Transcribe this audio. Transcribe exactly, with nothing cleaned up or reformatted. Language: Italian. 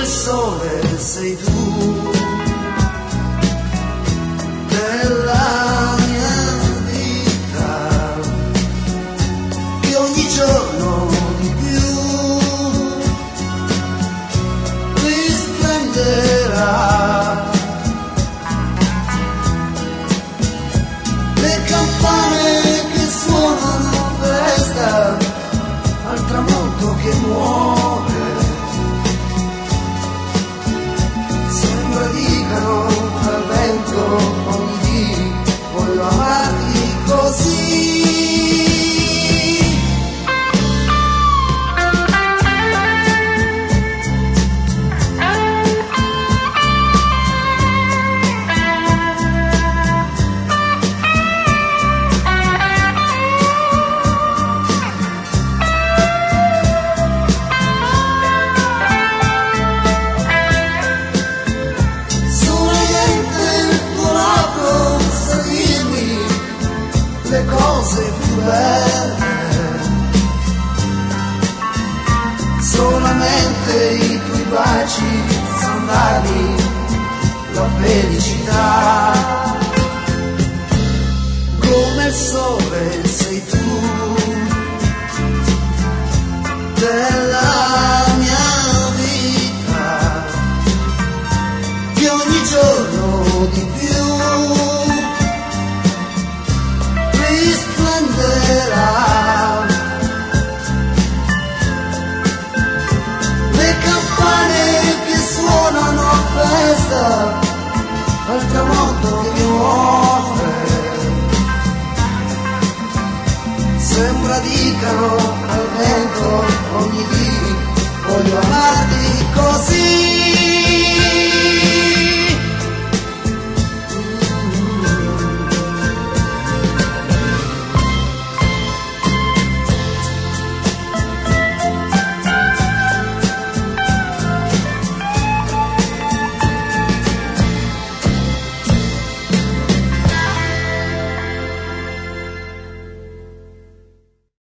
il sole sei tu della mia vita, che ogni giorno di più risplenderà. Le campane che suonano festa al tramonto che muore, sembra dicano al vento ogni dì voglio amarti così. Le cose più belle, solamente i tuoi baci san darmi la felicità, come il sole